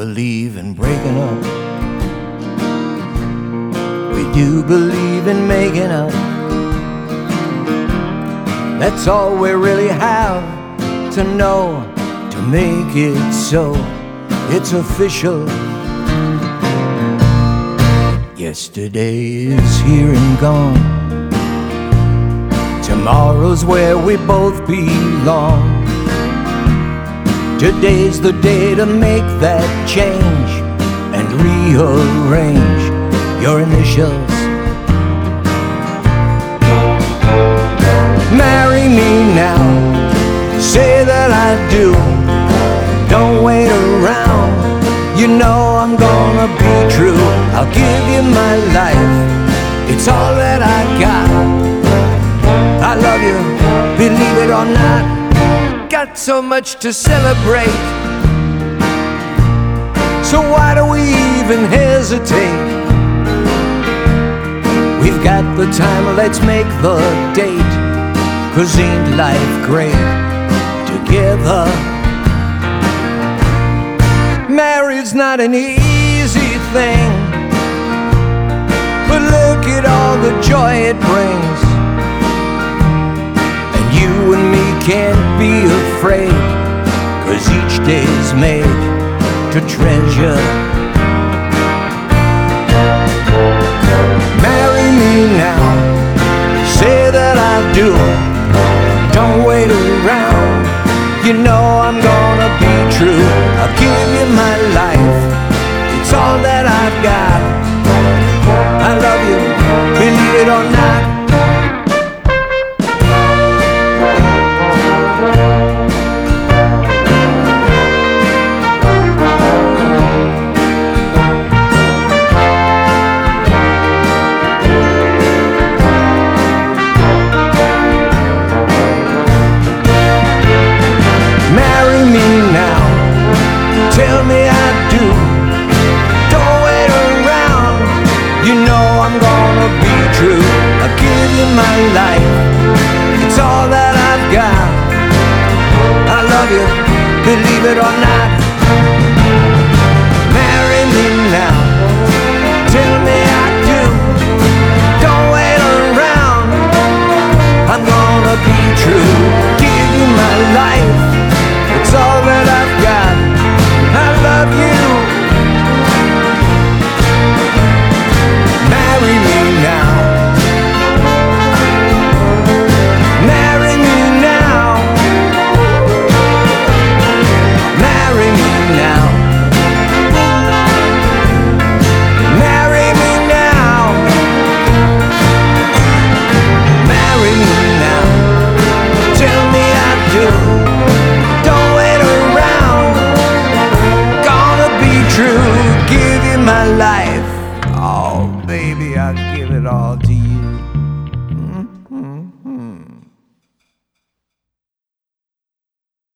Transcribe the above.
believe in breaking up. We do believe in making up. That's all we really have to know to make it so. It's official. Yesterday is here and gone. Tomorrow's where we both belong. Today's the day to make that change and rearrange your initials. Marry me now, say that I do. Don't wait around, you know I'm gonna be true. I'll give you my life, it's all that I got. I love you, believe it or not. Got so much to celebrate, so why do we even hesitate? We've got the time, let's make the date. 'Cause ain't life great together? Married's not an easy thing, but look at all the joy it brings. And you and me can't be afraid, 'cause each day's made to treasure. Marry me now, say that I do. Don't wait around, you know I'm gonna be true. I'll give you my life, it's all that I've got. I love you, believe it or not. Tell me I do. Don't wait around, you know I'm gonna be true. I'll give you my life, it's all that I've got. I love you, believe it or not. Marry me now, tell me I do. Don't wait around, I'm gonna be true. Give you my life, it's all that I've got. I love you. Marry me now. Marry me now. Marry me now. Marry me now. Marry me now. Tell me I do. Don't wait around. True, give you my life. Oh, baby, I'll give it all to you.